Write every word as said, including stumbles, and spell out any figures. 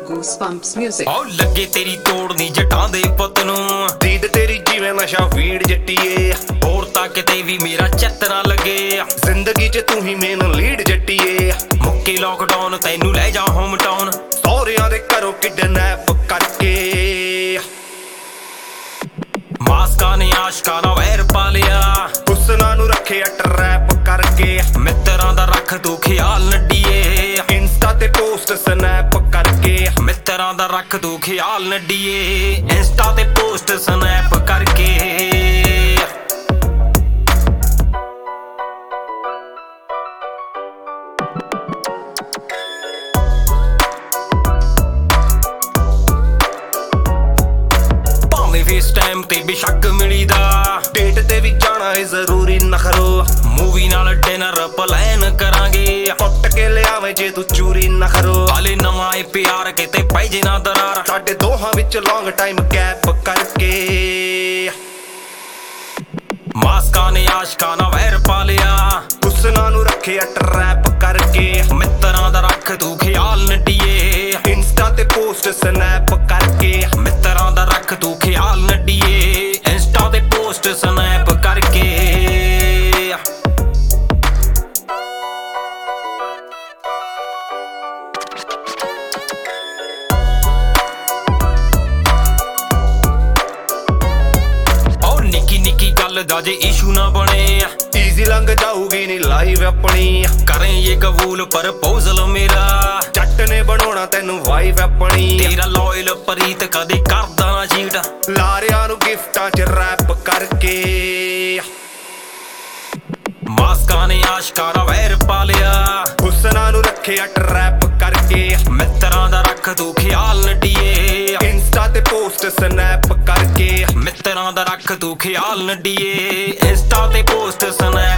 Goosebumps music. ਓ ਲੱਗੇ ਤੇਰੀ ਤੋੜਨੀ ਜਟਾਂ ਦੇ ਪੁੱਤ ਨੂੰ, ਦੀਦ ਤੇਰੀ ਜਿਵੇਂ ਨਸ਼ਾ ਵੀੜ ਜੱਟੀਏ, ਹੋਰ ਤਾਂ ਕਿਤੇ ਵੀ ਮੇਰਾ ਚਿੱਤ ਨਾ ਲੱਗੇ। ਜ਼ਿੰਦਗੀ 'ਚ ਤੂੰ ਹੀ ਮੇਨ ਲੀਡ ਜੱਟੀਏ। ਮੁੱਕੇ ਲੋਕਡਾਊਨ ਤੈਨੂੰ ਲੈ ਜਾ ਹੋਮ ਟਾਊਨ, ਸਹੁਰਿਆਂ ਦੇ ਘਰੋਂ ਕਿਡਨੈਪ ਕਰਕੇ। ਮਾਸਕਾਂ ਨੇ ਆਸ਼ਕਾਂ ਨਾਲ ਵੈਰ ਪਾ ਲਿਆ, ਹੁਸਨਾਂ ਨੂੰ ਰੱਖਿਆ ਟਰੈਪ ਕਰਕੇ। ਮਿੱਤਰਾਂ ਦਾ ਰੱਖ ਤੂੰ ਖਿਆਲ ਨੱਡੀਏ, ਇੰਸਟਾ ਤੇ ਪੋਸਟ ਸਨੈਪ ਕਰਕੇ। ਮਿੱਤਰਾਂ ਦਾ ਰੱਖ ਤੂੰ ਖਿਆਲ ਨੱਡੀਏ, ਇੰਸਟਾ ਤੇ ਪੋਸਟ ਸਨੈਪ ਕਰਕੇ। ਫੇਸ ਟਾਈਮ ਤੇ ਬੇਸ਼ੱਕ ਮਿਲੀਦਾ, ਡੇਟ ਤੇ ਵੀ ਜਾਣਾ ਏ ਜ਼ਰੂਰੀ ਨਖਰੋ। ਮੂਵੀ ਨਾਲ ਡਿਨਰ ਪਲਾਨ ਕਰਾਂਗੇ, ਪੁੱਟ ਕੇ ਲਿਆਵੇਂ ਜੇ ਤੂੰ ਚੂਰੀ ਨਖਰੋ। ਹਾਲੇ ਨਵਾਂ ਏ ਪਿਆਰ ਕਿਤੇ ਪੈ ਜੇ ਨਾ ਦਰਾਰ, ਸਾਡੇ ਦੋਹਾਂ ਵਿੱਚ ਲੌਂਗ ਟਾਈਮ ਗੈਪ ਕਰਕੇ। ਮਾਸਕਾਂ ਨੇ ਆਸ਼ਕਾਂ ਨਾਲ ਵੈਰ ਪਾ ਲਿਆ, ਹੁਸਨਾਂ ਨੂੰ ਰੱਖਿਆ ਟਰੈਪ ਕਰਕੇ। ਮਿੱਤਰਾਂ ਦਾ ਰੱਖ ਤੂੰ ਖਿਆਲ ਨੱਡੀਏ, ਇੰਸਟਾ ਤੇ ਪੋਸਟ ਸਨੈਪ ਕਰਕੇ। ਮਿੱਤਰਾਂ ਦਾ ਰੱਖ ਤੂੰ ਖਿਆਲ ਨੱਡੀਏ, ਇੰਸਟਾ ਤੇ ਪੋਸਟ ਸਨੈਪ ਕਰਕੇ। ਓ ਨਿੱਕੀ ਨਿੱਕੀ ਗੱਲ ਦਾ ਜੇ ਇਸ਼ੂ ਨਾ ਬਣੇ, ਈਜ਼ੀ ਲੰਘ ਜਾਊਗੀ ਨੀ ਲਾਈਵ ਆਪਣੀ। ਕਰੇ ਇਹ ਕਬੂਲ ਪ੍ਰਪੋਜ਼ਲ ਮੇਰਾ, ਜੱਟ ਨੇ ਬਣਾਉਣਾ ਤੈਨੂੰ ਵਾਈਫ ਆਪਣੀ। ਤੇਰਾ ਲੋਇਲ ਪ੍ਰੀਤ ਕਦੇ ਕਰਦਾ ਨਾ ਚੀਟ, ਲਾਰਿਆਂ ਨੂੰ ਗਿਫਟਾਂ 'ਚ ਰੈਪ ਕਰਕੇ। ਮਾਸਕਾਂ ਨੇ ਆਸ਼ਕਾਂ ਨਾਲ ਵੈਰ ਪਾ ਲਿਆ, ਹੁਸਨਾਂ ਨੂੰ ਰੱਖਿਆ ਟਰੈਪ ਕਰਕੇ। ਮਿੱਤਰਾਂ ਦਾ ਰੱਖ ਤੂੰ ਖਿਆਲ ਨੱਡੀਏ, ਇੰਸਟਾ ਤੇ ਪੋਸਟ ਸਨੈਪ ਕਰਕੇ। ਮਿੱਤਰਾਂ ਦਾ ਰੱਖ ਤੂੰ ਖਿਆਲ ਨੱਡੀਏ, ਇੰਸਟਾ ਤੇ ਪੋਸਟ ਸਨੈਪ